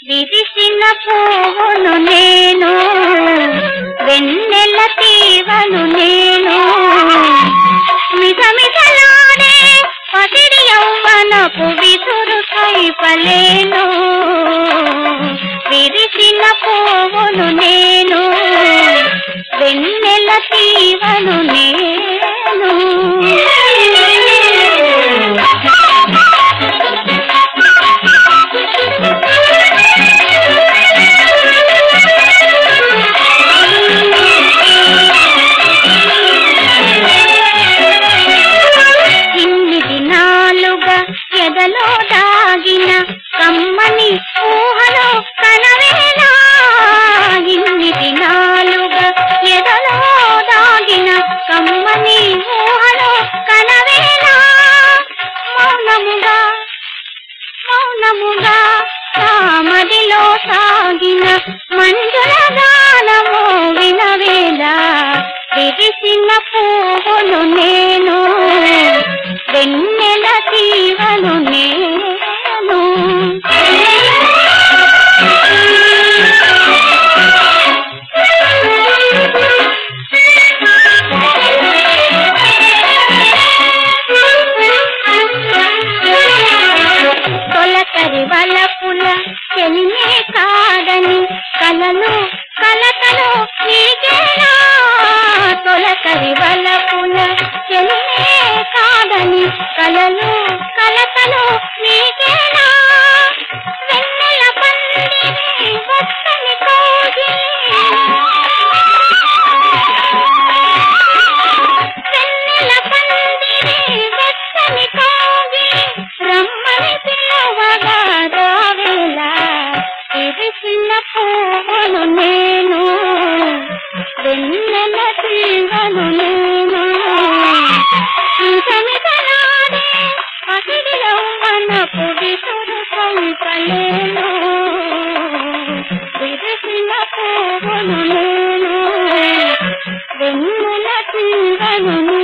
విరిసిన పువ్వును నేను, వెన్నెల తీవను నేను, మిసమిసలాడే పసిడి యౌవనపు విసురు కైపలేను. విరిసిన పువ్వును నేను, వెన్నెల తీవను నేను. ఎదలో దాగిన కమ్మని ఊహలో కనవేలా, ఇన్ని దినాలుగా ఎదలో దాగిన కమ్మని ఊహలో కనవేలా. మౌనముగా మౌనముగా మదిలో సాగిన మంజుల గానము వినవేలా. విరిసిన పువ్వును నేను, వెన్నెల తీవను నేను. తొలకరి వలపుల చెలిమే కాదని కలలు కలతలు నీకేనా. తొలకరి వలపుల చెలిమే కాదని కలలు కలతలు నీకేనా. వెన్నెల పందిరి వత్తని కోగిలి, వెన్నెల పందిరి వత్తని కోగిలి రమ్మని పిలవగా రావేలా. విరిసిన పువ్వును నేను, వెన్నెల తీవను నేను, మిసమిసలాడే పసిడి యౌవనపు విసురు కైపలేను. విరిసిన పువ్వును నేను, వెన్నెల తీవను.